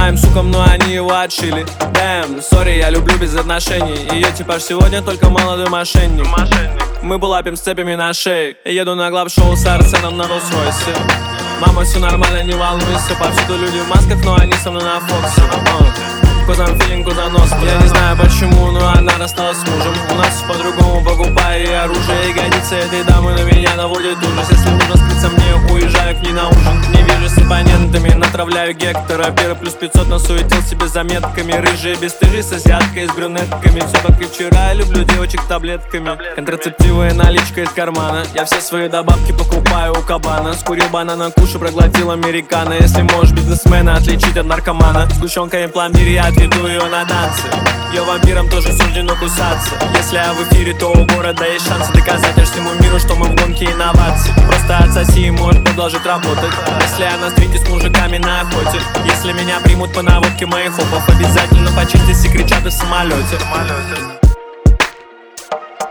моим сукам, но они его отшили. Дэм, сори, я люблю без отношений. Ее типаж сегодня только молодой мошенник. Мы булапим с цепями на шее. Еду на глав-шоу с Арсеном на Роллс-Ройсе. Мама, все нормально, не волнуйся. Повсюду люди в масках, но они со мной на Фоксе. Кузан филинг, кузанос. Я не знаю почему, но она рассталась с мужем. У нас по-другому, покупаю и оружие. Ягодицы этой дамы на меня наводят ужас. Если нужно скрыться мне, уезжаю к ней на ужин. Не вижу с оппонентами, натравляю Гектора. Пера плюс 500 насуетил себе заметками. Рыжие бесстыжие с азиаткой, с брюнетками. Все как и вчера, люблю девочек таблетками. Контрацептивы, наличка из кармана. Я все свои добавки покупаю у кабана. Скурил банана, кушу, проглотил американо. Если можешь бизнесмена отличить от наркомана. Сгущенка и пломбир, я отведу ее на танцы. Ее вампирам тоже суждено кусаться. Если я в эфире, то у города есть шансы доказать всему миру, что мы в гонке инноваций. Просто отсоси и можешь продолжить работать. Если я на стрите с мужиками на охоте. Если меня примут по наводке моих хопов, обязательно почистить и кричат в самолете.